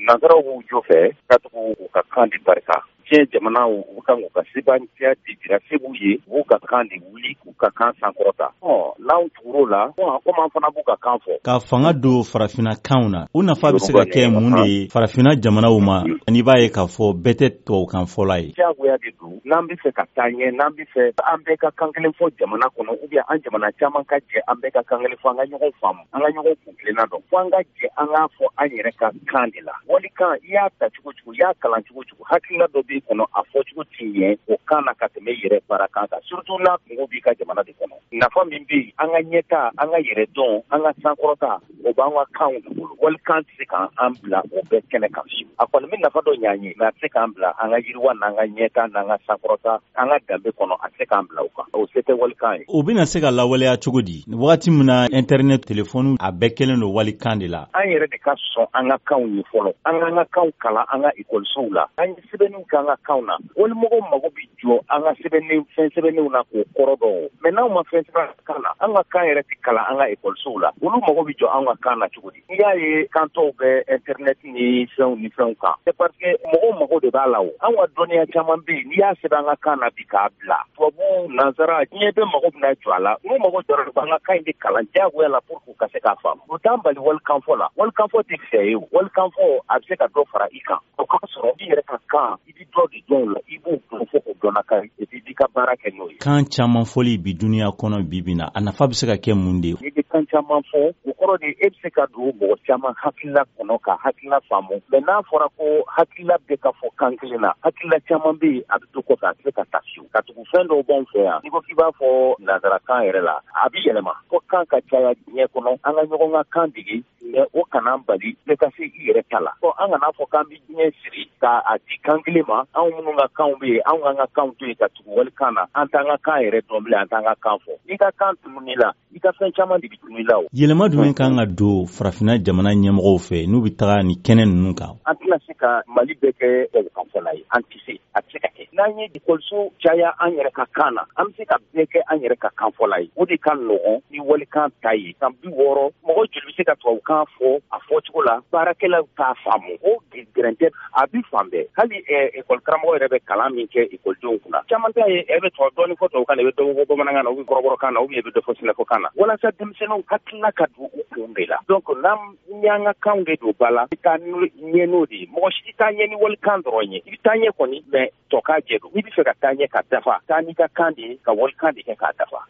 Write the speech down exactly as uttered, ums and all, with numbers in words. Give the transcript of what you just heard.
nanzaraw b'u jɔ fɛ ka tugu u ka kan di barika diɲɛ jamana u kan k'u ka sebantiya di dirase b'u ye u b'u ka kan de wuli k'u ka kan sankɔrɔta ɔ n'anw tugur'o la komi an fana b'u ka kan fɔ ka fanga don farafina kanw na u nafa bɛ se ka kɛ mun de ye farafina jamanaw ma n'i b'a ye k'a fɔ bɛɛ tɛ tubabukan fɔla ye diyagoya de don n'an bɛ fɛ ka taa ɲɛ n'an bɛ fɛ an bɛɛ ka kan kelen fɔ jamana kɔnɔ ou bien an jamana caman ka jɛ an bɛɛ ka kan kelen fɔ an ka ɲɔgɔn faamu an ka ɲɔgɔn kun tilenna dɔn fo an ka jɛ an k'a fɔ an yɛrɛ ka kan de la walikan i y'a ta cogo cogo i y'a kalan cogo cogo hakilina dɔ b'i kɔnɔ a fɔcogo t'i ɲɛ o kan na ka tɛmɛ yɛrɛ baara kan kan surtout n'a kungo b'i ka jamana de kɔnɔ nafa min bɛ yen an ka ɲɛta an ka yɛrɛ dɔn an ka sankɔrɔta o b'an ka kanw de bolo walikan tɛ se k'an bila o bɛɛ kɛnɛ kan a kɔni bɛ nafa dɔ ɲɛ an ye mɛ a tɛ se k'an bila an ka yiriwa n'an ka ɲɛta n'an ka sankɔrɔta an ka danbe kɔnɔ a tɛ se k'an bila o kan o se tɛ walikan ye. o bɛna se ka lawaleya cogo di wagati min na internet telefɔni a bɛɛ kɛlen don walikan de la. an yɛrɛ de ka sɔn an ka kanw ye fɔlɔ an k'an ka kanw kalan an ka ekɔlisow la an ye sɛbɛnniw k'an ka kanw na walimɔgɔw mago bɛ jɔ an ka sɛbɛnniw fɛn sɛbɛnniw na k'o kɔrɔ dɔn mɛ n'anw ma fɛn sɛbɛn kan na an ka kan yɛrɛ tɛ kalan an ka ekɔlisow la olu mago bɛ jɔ an ka kan na cogo di n'i y'a ye kan tɔw bɛ internet ni fɛnw ni fɛnw kan c'est parce que mɔgɔw mago de b'a la o an ka dɔnniya caman bɛ yen n'i y'a sɛbɛn an ka kan na bi k'a bila tubabu nanzara diɲɛ bɛɛ mago bɛna jɔ a la n'u mago jɔra an ka kan in de kalan diyagoya la pour que ka se k'a faamu o t'an bali walikanfɔ la walikanfɔ tɛ fɛ ye o walikanfɔ a bɛ se ka dɔ fara i kan o k'a sɔrɔ i yɛrɛ ka kan i bɛ dɔ de dɔn o la i b'o dɔn fo k'o dɔnna kari et puis i b'i ka baara kɛ n'o ye. kan caman fɔli bi duniya kɔnɔ bi bi na a nafa bɛ se ka kɛ mun de ye. n'i bɛ kan caman fɔ o kɔrɔ de e bɛ se ka don mɔgɔ caman hakilila kɔnɔ ka hakilila faamu mɛ n'a fɔra ko hakilila bɛ ka fɔ kan kelen na hakilila caman bɛ yen a bɛ to kɔfɛ a tɛ se ka taa fiyewu ka tugu fɛn dɔw b'anw fɛ yan n'i ko k'i b'a fɔ nanzarakan yɛrɛ la a bɛ yɛlɛma ko kan ka caya diɲɛ kɔnɔ an ka ɲɔgɔn ka kan dege mɛ o kana bali bɛɛ ka se i yɛrɛ ta la ɔ an kana fɔ k'an bɛ diɲɛ siri k'a di kan kelen ma anw minnu ka kanw bɛ yen anw k'an ka kanw to yen ka tugu walikan na an t'an ka kan yɛrɛ dɔn bilen an t'an ka kan fɔ n'i ka kan tununi la i ka fɛn caman de bɛ tununi la o. yɛlɛma jumɛn kan ka don farafina jamana ɲɛmɔgɔw fɛ n'u bɛ taga ni kɛnɛ ninnu kan. an tɛna se ka mali bɛɛ kɛ tubabukanfɔla ye an tɛ se a tɛ se ka kɛ n'an ye ekɔliso caya an yɛrɛ ka kan na an bɛ se ka bɛɛ kɛ an yɛrɛ ka kanfɔla ye o de ka nɔgɔn ni walikan ta ye san bi wɔɔrɔ mɔgɔ joli bɛ se ka tubabukan fɔ a fɔcogo la baarakɛlaw t'a faamu o gɛrɛntɛ a bi fan bɛɛ hali ekɔli karamɔgɔ yɛrɛ bɛ kalan min kɛ ekɔlidenw kunna caman t'a ye e bɛ tɔ dɔɔnin fɔ tubabukan na i bɛ dɔ fɔ bamanankan na u bɛ kɔrɔbɔrɔkan na u bɛ dɔ fɔ sɛnɛfɔkan na walasa denmisɛnninw hakilina ka don u kun de la donc n'an y'an ka kanw de don ba la i taa ɲɛ n'o de ye mɔgɔ si t'a ɲɛ ni walikan dɔrɔn ye i bɛ taa ɲɛ kɔni mɛ tɔ k'a jɛ don n'i bɛ fɛ ka taa ɲɛ ka dafa taa n'i ka kan de ye ka walikan de kɛ k'a dafa.